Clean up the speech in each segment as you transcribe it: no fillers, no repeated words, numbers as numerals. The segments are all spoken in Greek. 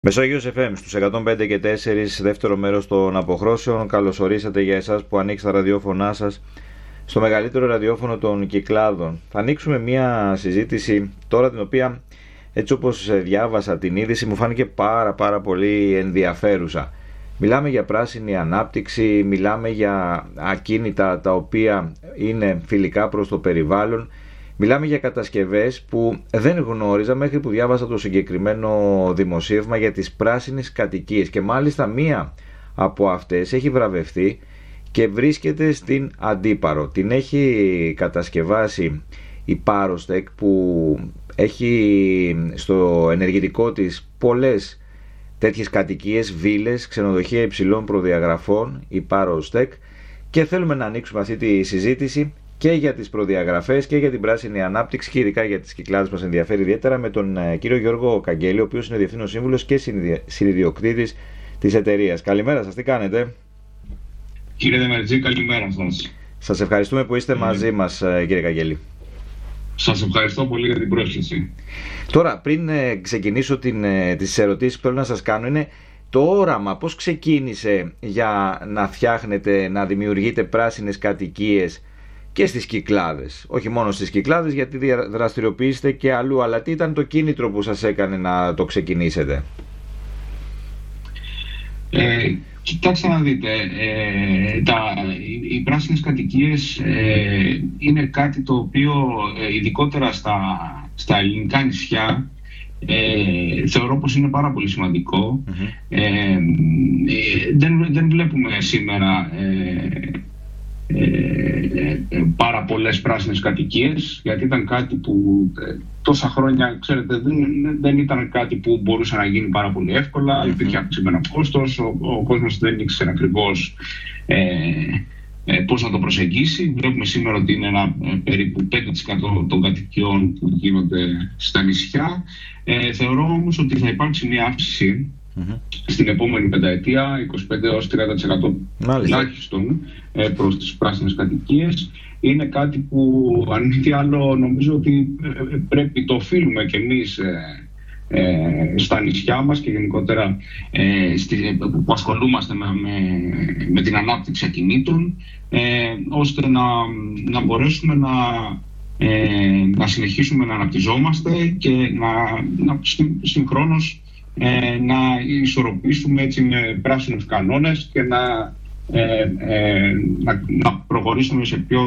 Μεσόγειος FM στους 105 και 4, δεύτερο μέρος των αποχρώσεων. Καλώς ορίσατε για εσάς που ανοίξετε τα ραδιόφωνά σας στο μεγαλύτερο ραδιόφωνο των Κυκλάδων. Θα ανοίξουμε μια συζήτηση τώρα, την οποία έτσι όπως διάβασα την είδηση μου φάνηκε πάρα πολύ ενδιαφέρουσα. Μιλάμε για πράσινη ανάπτυξη, μιλάμε για ακίνητα τα οποία είναι φιλικά προς το περιβάλλον. Μιλάμε για κατασκευές που δεν γνώριζα μέχρι που διάβασα το συγκεκριμένο δημοσίευμα για τις πράσινες κατοικίες, και μάλιστα μία από αυτές έχει βραβευτεί και βρίσκεται στην Αντίπαρο. Την έχει κατασκευάσει η Πάρωστεκ, που έχει στο ενεργητικό της πολλές τέτοιες κατοικίες, βίλες, ξενοδοχεία υψηλών προδιαγραφών, η Πάρωστεκ, και θέλουμε να ανοίξουμε αυτή τη συζήτηση και για τις προδιαγραφές και για την πράσινη ανάπτυξη, και ειδικά για τις Κυκλάδες μας ενδιαφέρει ιδιαίτερα, με τον κύριο Γιώργο Καγγέλη, ο οποίος είναι διευθύνων σύμβουλος και συνιδιοκτήτης της εταιρείας. Καλημέρα σας, τι κάνετε? Κύριε Δεμερτζή, καλημέρα σας. Σας ευχαριστούμε που είστε μαζί μας, κύριε Καγγέλη. Σας ευχαριστώ πολύ για την πρόσκληση. Τώρα, πριν ξεκινήσω τις ερωτήσεις που θέλω να σας κάνω, είναι το όραμα, πώς ξεκίνησε για να φτιάχνετε, να δημιουργείτε πράσινες κατοικίες και στις Κυκλάδες? Όχι μόνο στις Κυκλάδες, γιατί δραστηριοποιήσετε και αλλού, αλλά τι ήταν το κίνητρο που σας έκανε να το ξεκινήσετε? Κοιτάξτε να δείτε, οι πράσινες κατοικίες είναι κάτι το οποίο ειδικότερα στα ελληνικά νησιά θεωρώ πως είναι πάρα πολύ σημαντικό. Δεν βλέπουμε σήμερα πάρα πολλές πράσινες κατοικίες, γιατί ήταν κάτι που τόσα χρόνια, ξέρετε, δεν ήταν κάτι που μπορούσε να γίνει πάρα πολύ εύκολα. Υπήρχε αυξημένο κόστος, ο κόσμος δεν ήξερε ακριβώς πώς να το προσεγγίσει. Βλέπουμε σήμερα ότι είναι ένα περίπου 5% των κατοικιών που γίνονται στα νησιά. Θεωρώ όμως ότι θα υπάρξει μια αύξηση στην επόμενη πενταετία, 25-30% τουλάχιστον, προς τις πράσινες κατοικίες. Είναι κάτι που, αν μη τι άλλο, νομίζω ότι πρέπει, το οφείλουμε κι εμείς στα νησιά μας και γενικότερα που ασχολούμαστε με την ανάπτυξη ακινήτων, ώστε να μπορέσουμε να συνεχίσουμε να αναπτυσσόμαστε και να συγχρόνως να ισορροπήσουμε έτσι με πράσινους κανόνες και να προχωρήσουμε σε πιο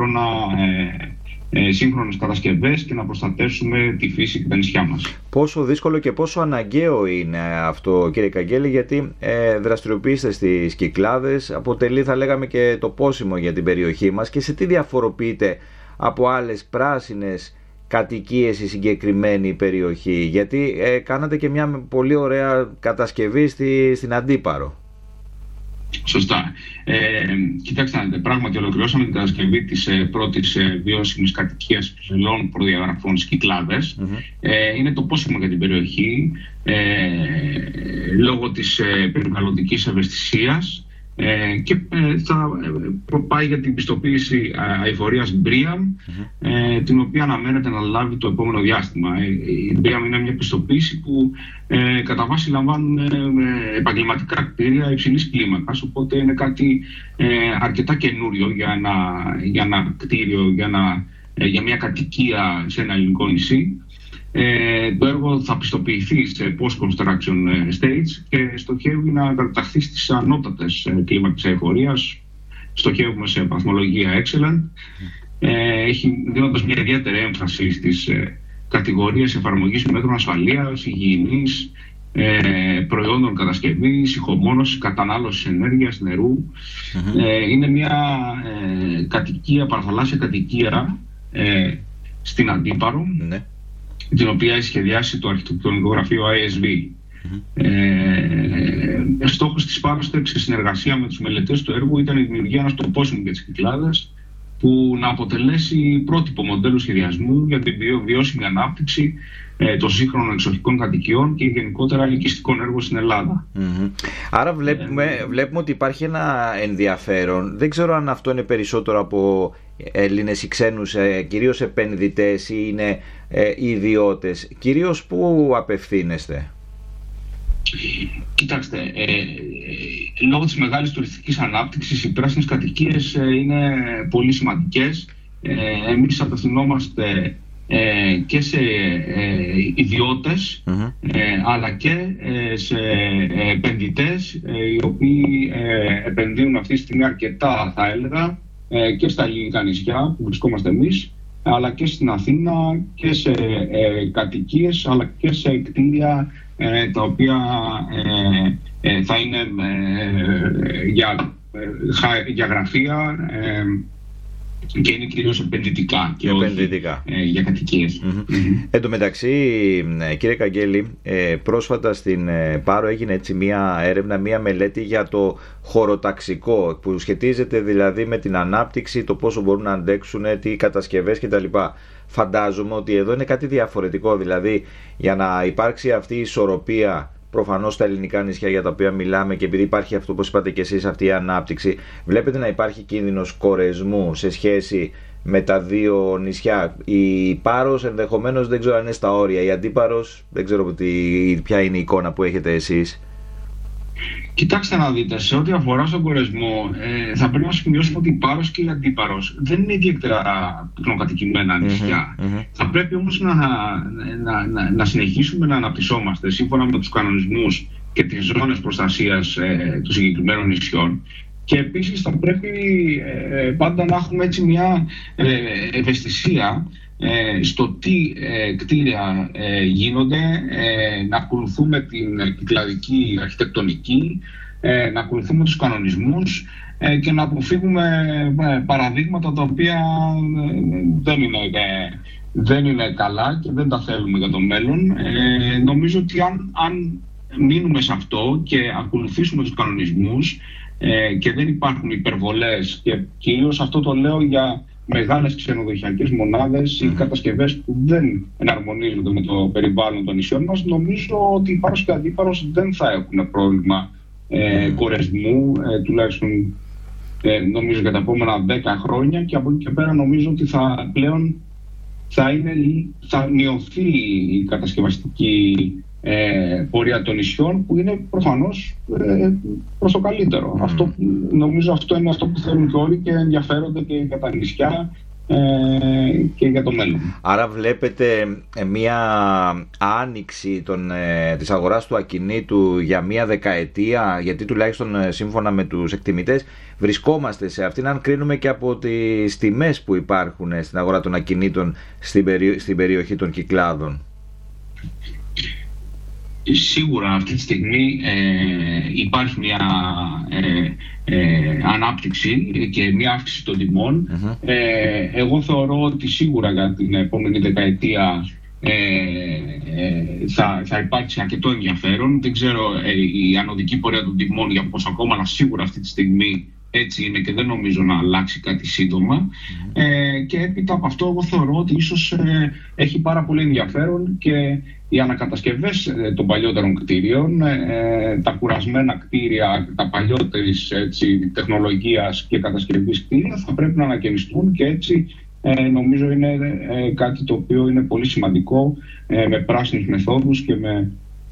σύγχρονες κατασκευές και να προστατεύσουμε τη φύση και τα νησιά μας. Πόσο δύσκολο και πόσο αναγκαίο είναι αυτό, κύριε Καγγέλη, γιατί δραστηριοποιείστε στις Κυκλάδες, αποτελεί, θα λέγαμε, και το πόσιμο για την περιοχή μας, και σε τι διαφοροποιείται από άλλες πράσινες κατοικίες η συγκεκριμένη περιοχή? Γιατί κάνατε και μια πολύ ωραία κατασκευή στην Αντίπαρο. Σωστά. Κοιτάξτε, πράγματι ολοκληρώσαμε την κατασκευή της πρώτης βιώσιμης κατοικίας υψηλών προδιαγραφών στις Κυκλάδες. Είναι το πόσιμο για την περιοχή, λόγω της περιβαλλοντικής ευαισθησίας, και θα πάει για την πιστοποίηση αειφορίας BREEAM, την οποία αναμένεται να λάβει το επόμενο διάστημα. Η BREEAM είναι μια πιστοποίηση που κατά βάση λαμβάνουν επαγγελματικά κτίρια υψηλής κλίμακας, οπότε είναι κάτι αρκετά καινούριο για ένα κτίριο, για μια κατοικία σε ένα ελληνικό νησί. Το έργο θα πιστοποιηθεί σε post-construction stage και στοχεύει να καταταχθεί στις ανώτατες κλίμακες αειφορίας. Στοχεύουμε σε βαθμολογία excellent, δίνοντας μια ιδιαίτερη έμφαση στις κατηγορίες εφαρμογής μέτρων ασφαλείας, υγιεινής, προϊόντων κατασκευής, ηχομόνωσης, κατανάλωσης ενέργειας, νερού. Είναι μια κατοικία, παραθαλάσσια κατοικία στην Αντίπαρο, την οποία έχει σχεδιάσει το αρχιτεκτονικό γραφείο ISV. Στόχος της Πάρωστεκ, σε συνεργασία με τους μελετές του έργου, ήταν η δημιουργία ενός τοπόσιμου για τις Κυκλάδες, που να αποτελέσει πρότυπο μοντέλου σχεδιασμού για την βιώσιμη ανάπτυξη των σύγχρονων εξοχικών κατοικιών και γενικότερα ελκυστικών έργων στην Ελλάδα. Άρα βλέπουμε ότι υπάρχει ένα ενδιαφέρον. Δεν ξέρω αν αυτό είναι περισσότερο από Έλληνες ή ξένους, κυρίως επενδυτές, ή είναι ιδιώτες. Κυρίως πού απευθύνεστε? Κοιτάξτε, λόγω της μεγάλης τουριστικής ανάπτυξης οι πράσινες κατοικίες είναι πολύ σημαντικές. Εμείς απευθυνόμαστε και σε ιδιώτες, αλλά και σε επενδυτές οι οποίοι επενδύουν αυτή τη στιγμή αρκετά, θα έλεγα, και στα ελληνικά νησιά που βρισκόμαστε εμείς, αλλά και στην Αθήνα και σε κατοικίες, αλλά και σε κτίρια τα οποία θα είναι για γραφεία και είναι κυρίως επενδυτικά και επενδυτικά. Όχι για κατοικίες. Εν τω μεταξύ, κύριε Καγγέλη, πρόσφατα στην Πάρο έγινε έτσι μία έρευνα, μία μελέτη για το χωροταξικό που σχετίζεται δηλαδή με την ανάπτυξη, το πόσο μπορούν να αντέξουν, τι κατασκευές κτλ. Φαντάζομαι ότι εδώ είναι κάτι διαφορετικό, δηλαδή για να υπάρξει αυτή η ισορροπία προφανώς στα ελληνικά νησιά για τα οποία μιλάμε και επειδή υπάρχει αυτό, όπως είπατε και εσείς, αυτή η ανάπτυξη, βλέπετε να υπάρχει κίνδυνος κορεσμού σε σχέση με τα δύο νησιά? Η Πάρος ενδεχομένως δεν ξέρω αν είναι στα όρια, η Αντίπαρος δεν ξέρω ποια είναι η εικόνα που έχετε εσείς. Κοιτάξτε να δείτε, σε ό,τι αφορά στον κορεσμό, θα πρέπει να σημειώσουμε ότι η Πάρος και η Αντίπαρος δεν είναι ιδιαίτερα πυκνοκατοικημένα νησιά. Θα πρέπει όμως να συνεχίσουμε να αναπτυσσόμαστε σύμφωνα με τους κανονισμούς και τις ζώνες προστασίας των συγκεκριμένων νησιών. Και επίσης θα πρέπει πάντα να έχουμε έτσι μια ευαισθησία στο τι κτίρια γίνονται, να ακολουθούμε την κυκλαδική αρχιτεκτονική, να ακολουθούμε τους κανονισμούς και να αποφύγουμε παραδείγματα τα οποία δεν είναι καλά και δεν τα θέλουμε για το μέλλον. Νομίζω ότι αν μείνουμε σε αυτό και ακολουθήσουμε τους κανονισμούς και δεν υπάρχουν υπερβολές, και κυρίως αυτό το λέω για μεγάλες ξενοδοχειακές μονάδες ή κατασκευές που δεν εναρμονίζονται με το περιβάλλον των νησιών μας, νομίζω ότι η Πάρος και η Αντίπαρος δεν θα έχουν πρόβλημα κορεσμού, τουλάχιστον νομίζω για τα επόμενα 10 χρόνια, και από εκεί και πέρα νομίζω ότι πλέον θα μειωθεί η κατασκευαστική πορεία των νησιών, που είναι προφανώς προς το καλύτερο. Νομίζω αυτό είναι αυτό που θέλουν και όλοι και ενδιαφέρονται και για τα νησιά και για το μέλλον. Άρα βλέπετε μια άνοιξη της αγοράς του ακινήτου για μια δεκαετία, γιατί τουλάχιστον σύμφωνα με τους εκτιμητές βρισκόμαστε σε αυτήν, αν κρίνουμε και από τις τιμές που υπάρχουν στην αγορά των ακινήτων στην περιοχή των Κυκλάδων. Σίγουρα αυτή τη στιγμή υπάρχει μια ανάπτυξη και μια αύξηση των τιμών. Εγώ θεωρώ ότι σίγουρα για την επόμενη δεκαετία θα υπάρξει αρκετό ενδιαφέρον. Δεν ξέρω η ανωδική πορεία των τιμών για πώς ακόμα, αλλά σίγουρα αυτή τη στιγμή έτσι είναι και δεν νομίζω να αλλάξει κάτι σύντομα. Και έπειτα από αυτό εγώ θεωρώ ότι ίσως έχει πάρα πολύ ενδιαφέρον και οι ανακατασκευές των παλιότερων κτίριων, τα κουρασμένα κτίρια, τα παλιότερης τεχνολογίας και κατασκευής κτίρια θα πρέπει να ανακαινιστούν, και έτσι νομίζω είναι κάτι το οποίο είναι πολύ σημαντικό, με πράσινες μεθόδους και με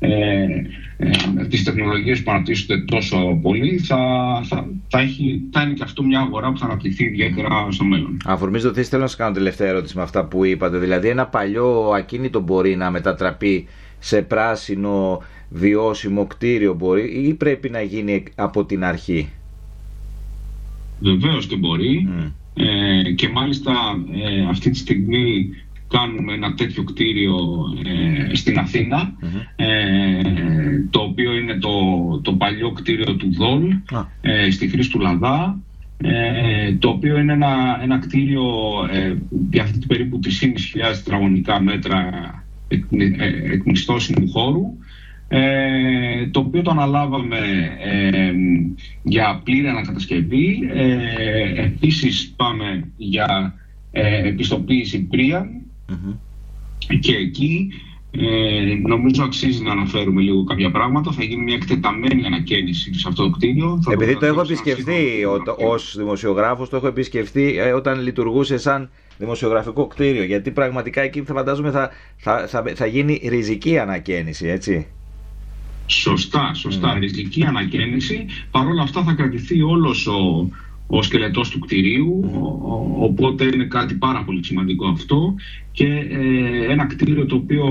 τις τεχνολογίες που αναπτύσσονται τόσο πολύ, θα είναι και αυτό μια αγορά που θα αναπτυχθεί ιδιαίτερα στο μέλλον. Αφορμής το θέλω να σας κάνω τελευταία ερώτηση με αυτά που είπατε. Δηλαδή ένα παλιό ακίνητο μπορεί να μετατραπεί σε πράσινο βιώσιμο κτίριο, μπορεί, ή πρέπει να γίνει από την αρχή? Βεβαίως και μπορεί. Και μάλιστα αυτή τη στιγμή κάνουμε ένα τέτοιο κτίριο στην Αθήνα, το οποίο είναι το παλιό κτίριο του ΔΟΛ, στη Χρήση του Λαδά, το οποίο είναι ένα κτίριο διαθέτει περίπου 3.500 τετραγωνικά μέτρα εκμισθώσιμου χώρου, το οποίο το αναλάβαμε για πλήρη ανακατασκευή. Επίσης πάμε για επιστοποίηση BREEAM, και εκεί νομίζω αξίζει να αναφέρουμε λίγο κάποια πράγματα. Θα γίνει μια εκτεταμένη ανακαίνιση σε αυτό το κτίριο. Επειδή το έχω επισκεφθεί ως δημοσιογράφος, το έχω επισκεφθεί όταν λειτουργούσε σαν δημοσιογραφικό κτίριο, γιατί πραγματικά εκεί θα φαντάζομαι θα γίνει ριζική ανακαίνιση, έτσι. Σωστά. Ριζική ανακαίνιση. Παρ' όλα αυτά θα κρατηθεί όλος ο σκελετός του κτηρίου, οπότε είναι κάτι πάρα πολύ σημαντικό αυτό, και ένα κτίριο το οποίο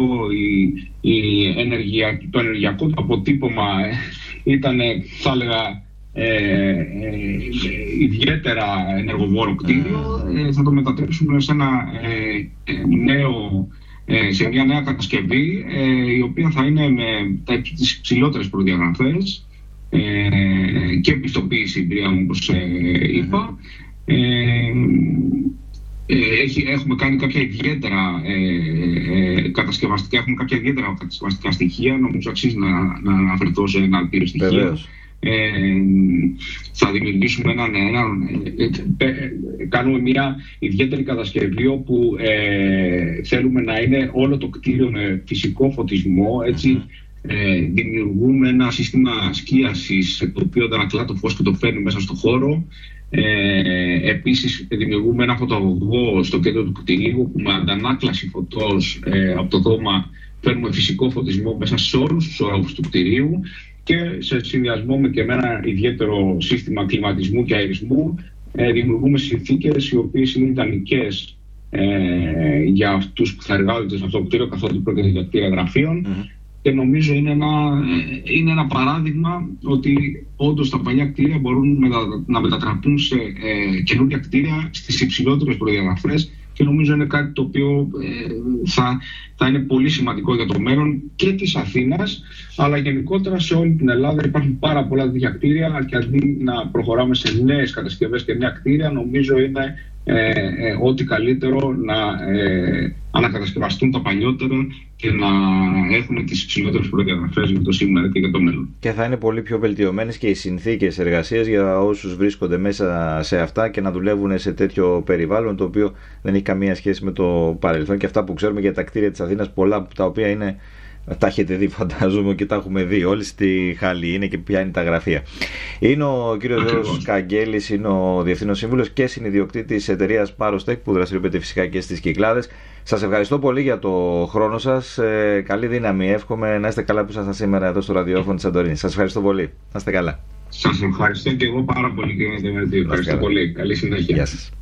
το ενεργειακό του αποτύπωμα ήταν, θα έλεγα, ιδιαίτερα ενεργοβόρο κτίριο, θα το μετατρέψουμε σε σε μια νέα κατασκευή, η οποία θα είναι με τις ψηλότερες προδιαγραφές και πιστοποίηση BREEAM, όπως είπα. Έχουμε κάνει κάποια ιδιαίτερα κατασκευαστικά στοιχεία. Νομίζω αξίζει να αναφερθώ σε ένα δύο στοιχείο. Θα δημιουργήσουμε κάνουμε μια ιδιαίτερη κατασκευή όπου θέλουμε να είναι όλο το κτίριο με φυσικό φωτισμό, έτσι. Δημιουργούμε ένα σύστημα σκίασης το οποίο αντανακλά το φως και το φέρνει μέσα στο χώρο. Επίσης δημιουργούμε ένα φωτοαγωγό στο κέντρο του κτηρίου που με αντανάκλαση φωτός από το δώμα φέρνουμε φυσικό φωτισμό μέσα σε όλους τους ορόφους του κτηρίου, και σε συνδυασμό με ένα ιδιαίτερο σύστημα κλιματισμού και αερισμού δημιουργούμε συνθήκες οι οποίες είναι ιδανικές για αυτούς που θα εργάζονται σε αυτό το κτίριο, καθότι πρόκειται για κτίρια γραφείων. Και νομίζω είναι ένα παράδειγμα ότι όντως τα παλιά κτίρια μπορούν να μετατραπούν σε καινούργια κτίρια στις υψηλότερες προδιαγραφές, και νομίζω είναι κάτι το οποίο θα είναι πολύ σημαντικό για το μέλλον και της Αθήνας, αλλά γενικότερα σε όλη την Ελλάδα. Υπάρχουν πάρα πολλά τέτοια κτίρια, και αντί να προχωράμε σε νέες κατασκευές και νέα κτίρια, νομίζω είναι ό,τι καλύτερο να ανακατασκευαστούν τα παλιότερα και να έχουν τις υψηλότερες προδιαγραφές για το σήμερα και για το μέλλον. Και θα είναι πολύ πιο βελτιωμένες και οι συνθήκες εργασίας για όσους βρίσκονται μέσα σε αυτά και να δουλεύουν σε τέτοιο περιβάλλον, το οποίο δεν έχει καμία σχέση με το παρελθόν. Και αυτά που ξέρουμε για τα κτίρια της Αθήνας, πολλά τα οποία είναι, τα έχετε δει φαντάζομαι και τα έχουμε δει όλοι στη Χαλή, είναι και ποια είναι τα γραφεία. Είναι ο κύριος Γιώργος Καγγέλης, είναι ο Διευθύνων Σύμβουλος και συνιδιοκτήτης της εταιρείας Parostech που δραστηριοποιείται φυσικά και στις Κυκλάδες. Σας ευχαριστώ πολύ για το χρόνο σας. Καλή δύναμη, εύχομαι να είστε καλά που ήσασταν σήμερα εδώ στο ραδιόφωνο της Σαντορίνης. Σας ευχαριστώ πολύ. Να είστε καλά. Σας ευχαριστώ και εγώ πάρα πολύ, κύριε Δημητρίου. Ευχαριστώ πολύ. Καλή συνέχεια. Γεια σας.